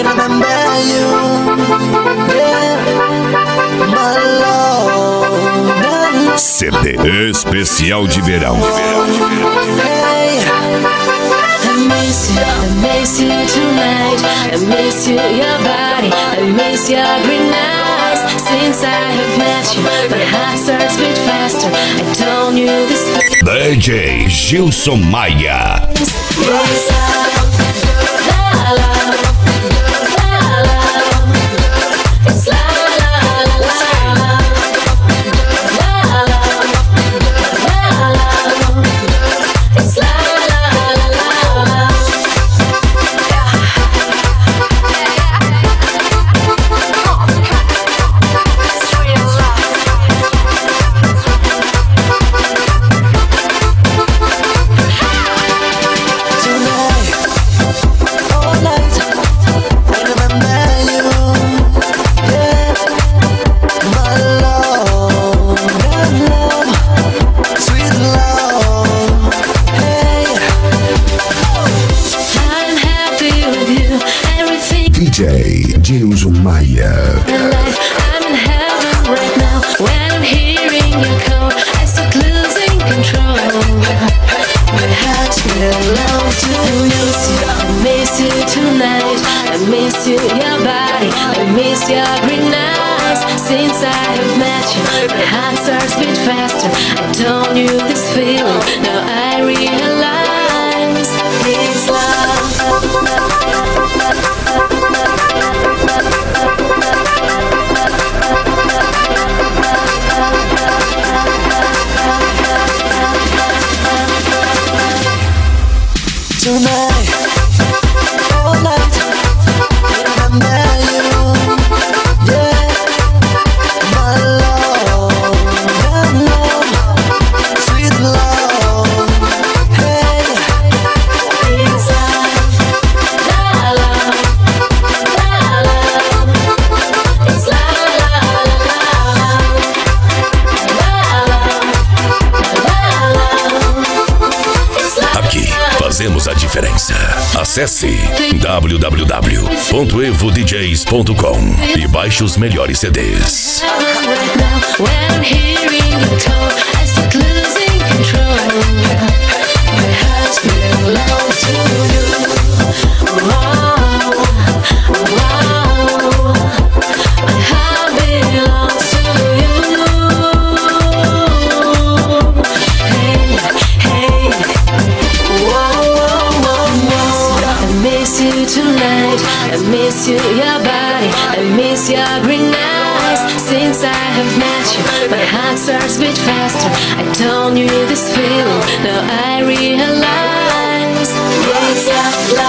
remember you, yeah, my love. CD especial de verão. Hey. I miss you tonight. I miss you, your body. I miss your green eyes. Since I have met you, my heart starts beat faster. I told you this. DJ Gilson Maia. Yes, la la la la. It's la la la la. La la la la. It's la la la la. DJ Gilson Maia. I'm in heaven right now. When I'm hearing your call, I start losing control. My heart belongs to you. I miss you tonight. I miss you, your body. I miss your green eyes. Since I have met you, my heart starts beat faster. I don't knew this feeling. Now I realize it's love. Tonight, all night, I remember you, yeah, my love, sweet love, hey. It's love, la la, la la. It's la la la la, it's la. Aqui fazemos a diferença. Acesse www.evodjs.com e baixe os melhores CDs. Right now, when I'm hearing your call, I start losing control. My heart belongs to you. Wow, wow. My heart belongs to you. Hey, hey. Whoa, whoa, whoa. I miss you tonight. I miss you, your body. I miss your green eyes. Since I have met you, my heart starts beat faster. I don't knew this feeling. Now I realize it's love.